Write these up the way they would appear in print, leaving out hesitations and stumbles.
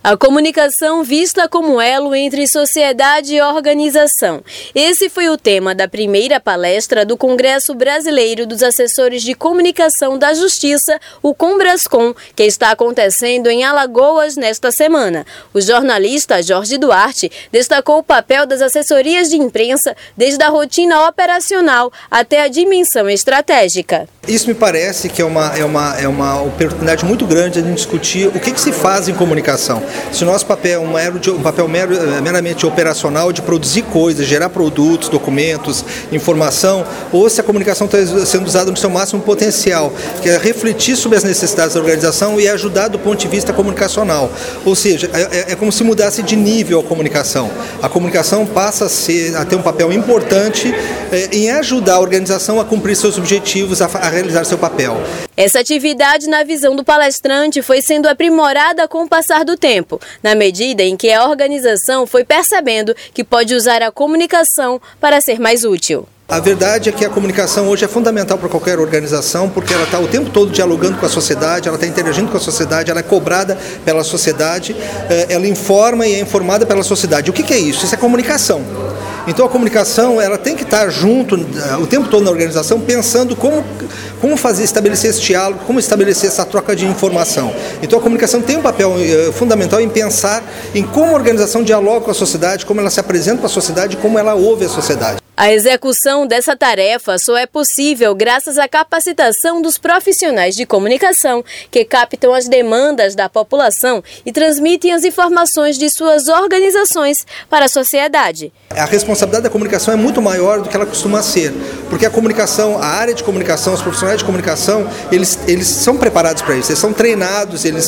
A comunicação vista como elo entre sociedade e organização. Esse foi o tema da primeira palestra do Congresso Brasileiro dos Assessores de Comunicação da Justiça, o Combrascom, que está acontecendo em Alagoas nesta semana. O jornalista Jorge Duarte destacou o papel das assessorias de imprensa desde a rotina operacional até a dimensão estratégica. Isso me parece que é uma oportunidade muito grande de discutir o que se faz em comunicação. Se o nosso papel é um papel meramente operacional de produzir coisas, gerar produtos, documentos, informação, ou se a comunicação está sendo usada no seu máximo potencial, que é refletir sobre as necessidades da organização e ajudar do ponto de vista comunicacional. Ou seja, é como se mudasse de nível a comunicação. A comunicação passa a ter um papel importante em ajudar a organização a cumprir seus objetivos, a realizar seu papel. Essa atividade, na visão do palestrante, foi sendo aprimorada com o passar do tempo, na medida em que a organização foi percebendo que pode usar a comunicação para ser mais útil. A verdade é que a comunicação hoje é fundamental para qualquer organização, porque ela está o tempo todo dialogando com a sociedade, ela está interagindo com a sociedade, ela é cobrada pela sociedade, ela informa e é informada pela sociedade. O que é isso? Isso é comunicação. Então a comunicação ela tem que estar junto o tempo todo na organização, pensando como estabelecer esse diálogo, como estabelecer essa troca de informação. Então a comunicação tem um papel fundamental em pensar em como a organização dialoga com a sociedade, como ela se apresenta para a sociedade, como ela ouve a sociedade. A execução dessa tarefa só é possível graças à capacitação dos profissionais de comunicação que captam as demandas da população e transmitem as informações de suas organizações para a sociedade. A responsabilidade da comunicação é muito maior do que ela costuma ser, porque a comunicação, a área de comunicação, os profissionais de comunicação, eles são preparados para isso, eles são treinados, eles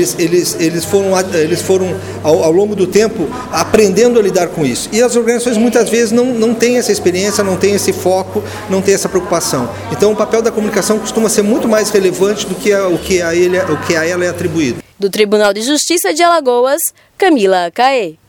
foram ao longo do tempo aprendendo a lidar com isso. E as organizações muitas vezes não têm essa experiência, não tem esse foco, não tem essa preocupação. Então o papel da comunicação costuma ser muito mais relevante do que o que a ela é atribuído. Do Tribunal de Justiça de Alagoas, Camila Caê.